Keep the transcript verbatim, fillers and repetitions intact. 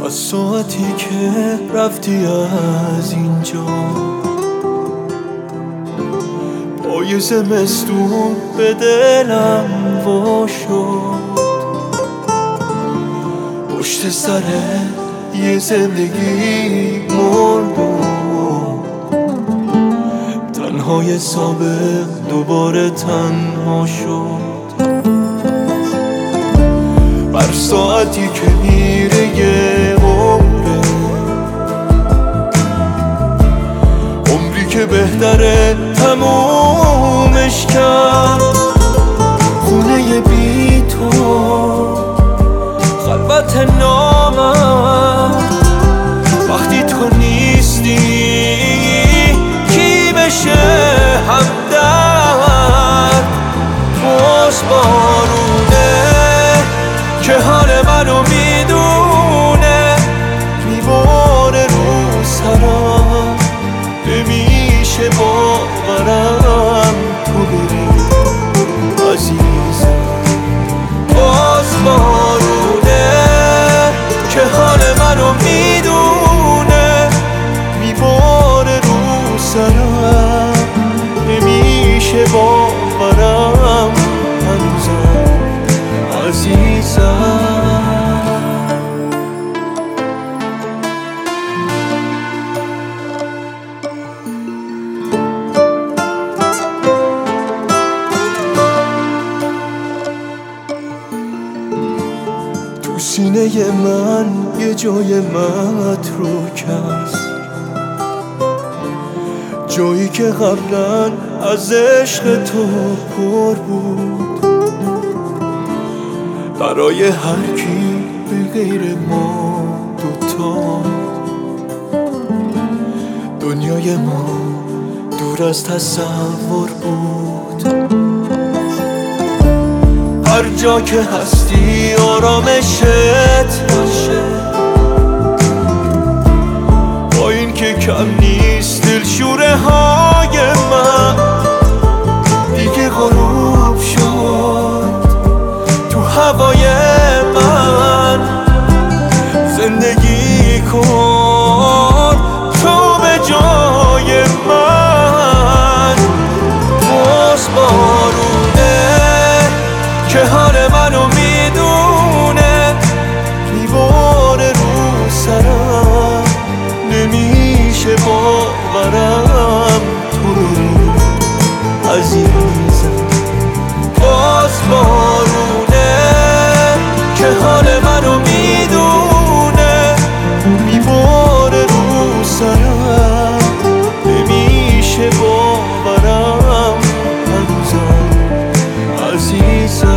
از ساعتی که رفتی از اینجا، پای زمستون به دلم وا شد. پشت سر یه زندگی مردم، تنهای سابق دوباره تنها شد. هر ساعتی که میره یه عمره، عمری که بهتره تمومش کرد. خونه بی تو خلوت نامم، وقتی تو نیستی کی بشه همدرد؟ باز بارونه که حال منو میدونه، میباره رو سرم، نمیشه باورم تو بری عزیزم. باز بارونه که حال منو میدونه، میباره رو سرم، نمیشه باورم هنوزم عزیزم. تو سینه من یه جای متروک هست، جایی که قبلا از عشق تو پر بود. برای هر کی به غیر ما دوتا، دنیای ما دور از تصور بود. هر جا که هستی آرامشت باشه، با این که کم نیست دلشوره های من. دیگه غروب شد تو هوای من، زندگی کن تو به جای من. باز بارونه که حال منو میدونه، میباره رو سرم، نمیشه باورم تو بری عزیزم. باز بارونه که حال منو میدونه، میباره رو سرم، نمیشه باورم هنوزم عزیزم.